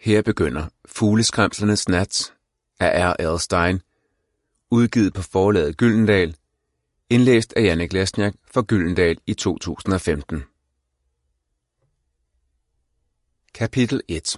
Her begynder Fugleskræmslernes nat af R.L. Stine, udgivet på forlaget Gyldendal, indlæst af Janek Lesniak for Gyldendal i 2015. Kapitel 1.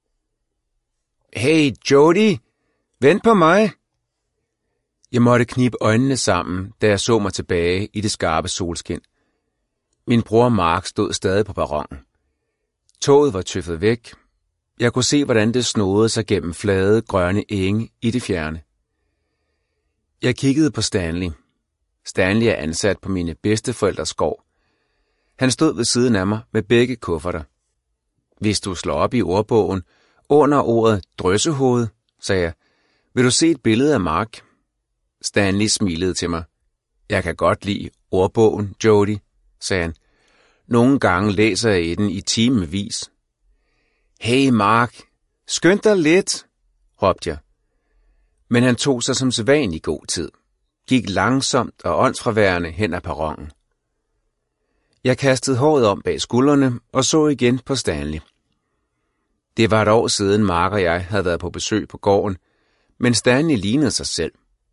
Hey Jody, vent på mig! Jeg måtte knibe øjnene sammen, da jeg så mig tilbage i det skarpe solskin. Min bror Mark stod stadig på perronen. Toget var tøffet væk. Jeg kunne se, hvordan det snodede sig gennem flade, grønne enge i det fjerne. Jeg kiggede på Stanley. Stanley er ansat på mine bedsteforældres gård. Han stod ved siden af mig med begge kufferter. Hvis du slår op i ordbogen under ordet drøssehoved, sagde jeg, vil du se et billede af Mark? Stanley smilede til mig. Jeg kan godt lide ordbogen, Jody, sagde han. Nogle gange læser jeg i den i timevis. Hey Mark, skynd dig lidt, råbte jeg. Men han tog sig som sædvanlig god tid, gik langsomt og åndsfraværende hen ad perronen. Jeg kastede håret om bag skuldrene og så igen på Stanley. Det var et år siden Mark og jeg havde været på besøg på gården, men Stanley lignede sig selv.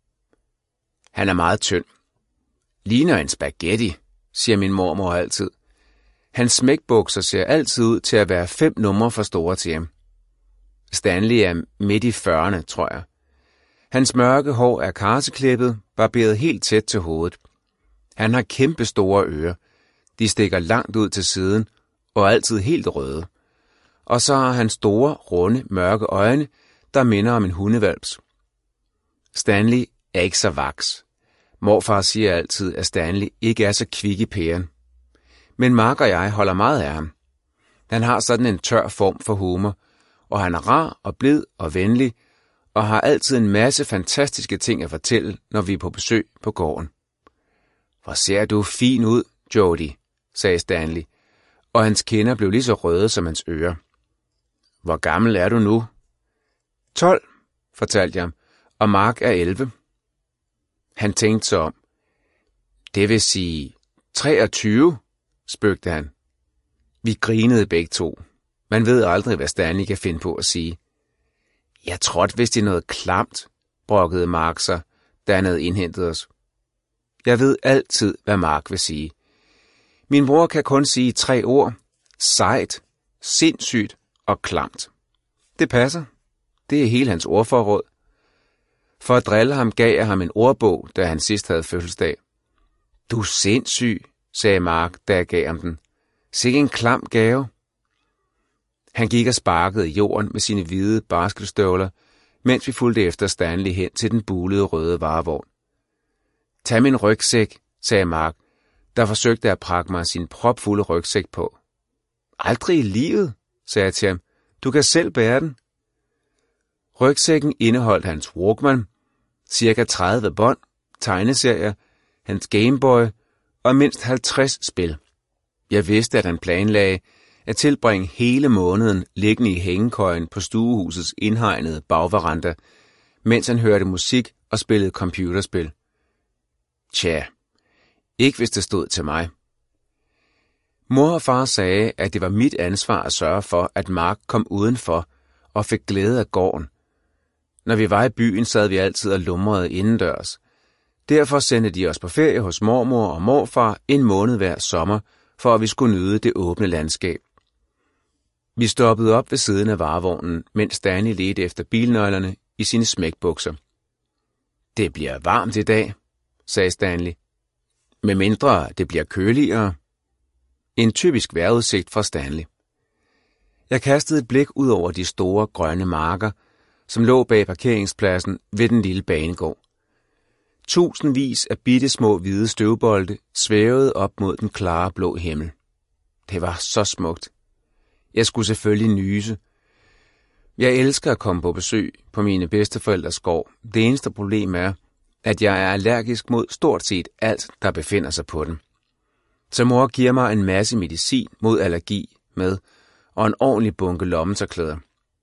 Han er meget tynd. Ligner en spaghetti, siger min mormor altid. Hans smækbukser ser altid ud til at være 5 numre for store til ham. Stanley er midt i 40'erne, tror jeg. Hans mørke hår er karseklippet, barberet helt tæt til hovedet. Han har kæmpe store ører. De stikker langt ud til siden og er altid helt røde. Og så har han store, runde, mørke øjne, der minder om en hundehvalps. Stanley er ikke så vaks. Morfar siger altid, at Stanley ikke er så kvik i pæren. Men Mark og jeg holder meget af ham. Han har sådan en tør form for humor, og han er rar og blid og venlig, og har altid en masse fantastiske ting at fortælle, når vi er på besøg på gården. Hvor ser du fin ud, Jody, sagde Stanley, og hans kinder blev lige så røde som hans ører. Hvor gammel er du nu? 12, fortalte jeg ham, og Mark er 11. Han tænkte sig om. Det vil sige 23, spøgte han. Vi grinede begge to. Man ved aldrig, hvad Stanley kan finde på at sige. Jeg trådte vist i noget klamt, brokkede Mark sig, da han havde indhentet os. Jeg ved altid, hvad Mark vil sige. Min bror kan kun sige 3 ord. Sejt, sindssygt og klamt. Det passer. Det er hele hans ordforråd. For at drille ham gav jeg ham en ordbog, da han sidst havde fødselsdag. Du er sindssyg, sagde Mark, da jeg gav ham den. Sikke en klam gave. Han gik og sparkede i jorden med sine hvide basketstøvler, mens vi fulgte efter Stanley hen til den bulede røde varevogn. Tag min rygsæk, sagde Mark, der forsøgte at prakke mig sin propfulde rygsæk på. Aldrig i livet, sagde jeg til ham. Du kan selv bære den. Rygsækken indeholdt hans Walkman, cirka 30 bånd, tegneserier, hans Gameboy og mindst 50 spil. Jeg vidste, at han planlagde at tilbringe hele måneden liggende i hængekøjen på stuehusets indhegnede bagveranda, mens han hørte musik og spillede computerspil. Tja, ikke hvis det stod til mig. Mor og far sagde, at det var mit ansvar at sørge for, at Mark kom udenfor og fik glæde af gården. Når vi var i byen, sad vi altid og lumrede indendørs. Derfor sendte de os på ferie hos mormor og morfar en måned hver sommer, for at vi skulle nyde det åbne landskab. Vi stoppede op ved siden af varevognen, mens Stanley ledte efter bilnøglerne i sine smækbukser. Det bliver varmt i dag, sagde Stanley. Med mindre det bliver køligere. En typisk vejrudsigt fra Stanley. Jeg kastede et blik ud over de store grønne marker, som lå bag parkeringspladsen ved den lille banegård. Tusindvis af bittesmå hvide støvbolde svævede op mod den klare blå himmel. Det var så smukt. Jeg skulle selvfølgelig nyse. Jeg elsker at komme på besøg på mine bedsteforældres gård. Det eneste problem er, at jeg er allergisk mod stort set alt, der befinder sig på den. Så mor giver mig en masse medicin mod allergi med, og en ordentlig bunke lommetørklæder.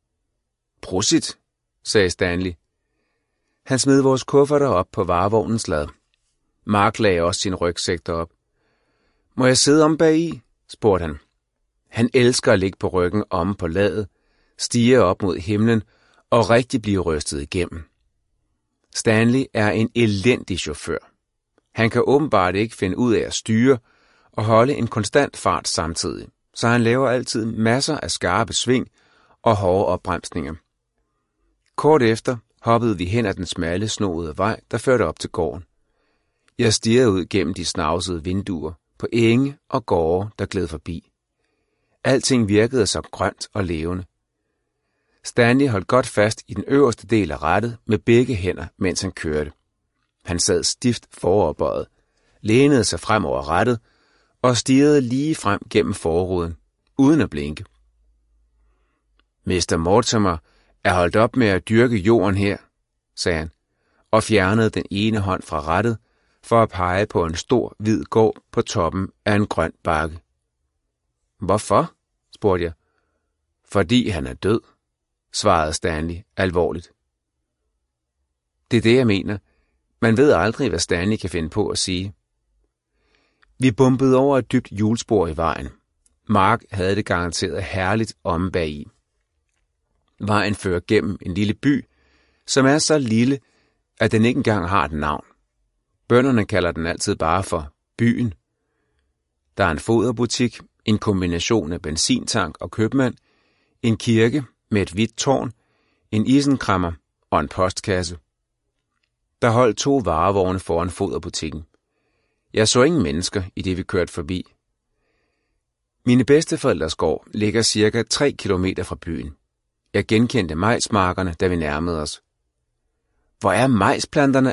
Prosit, sagde Stanley. Han smed vores kufferter op på varevognens lad. Mark lagde også sin rygsæk derop. Må jeg sidde om bagi? Spurgte han. Han elsker at ligge på ryggen omme på ladet, stige op mod himlen og rigtig blive rystet igennem. Stanley er en elendig chauffør. Han kan åbenbart ikke finde ud af at styre og holde en konstant fart samtidig, så han laver altid masser af skarpe sving og hårde opbremsninger. Kort efter hoppede vi hen ad den smalle, snoede vej, der førte op til gården. Jeg stirrede ud gennem de snavsede vinduer på enge og gårde, der gled forbi. Alting virkede så grønt og levende. Stanley holdt godt fast i den øverste del af rattet med begge hænder, mens han kørte. Han sad stift foroverbøjet, lænede sig frem over rattet og stirrede lige frem gennem forruden, uden at blinke. Mr. Mortimer er holdt op med at dyrke jorden her, sagde han, og fjernede den ene hånd fra rattet for at pege på en stor, hvid gård på toppen af en grøn bakke. Hvorfor? Spurgte jeg. Fordi han er død, svarede Stanley alvorligt. Det er det, jeg mener. Man ved aldrig, hvad Stanley kan finde på at sige. Vi bumpede over et dybt hjulspor i vejen. Mark havde det garanteret herligt omme bagi. Vejen fører gennem en lille by, som er så lille, at den ikke engang har et navn. Bønderne kalder den altid bare for byen. Der er en foderbutik, en kombination af benzintank og købmand, en kirke med et hvidt tårn, en isenkræmmer og en postkasse. Der holdt 2 varevogne foran foderbutikken. Jeg så ingen mennesker, i det vi kørte forbi. Mine bedsteforældres gård ligger cirka 3 kilometer fra byen. Jeg genkendte majsmarkerne, da vi nærmede os. Hvor er majsplanterne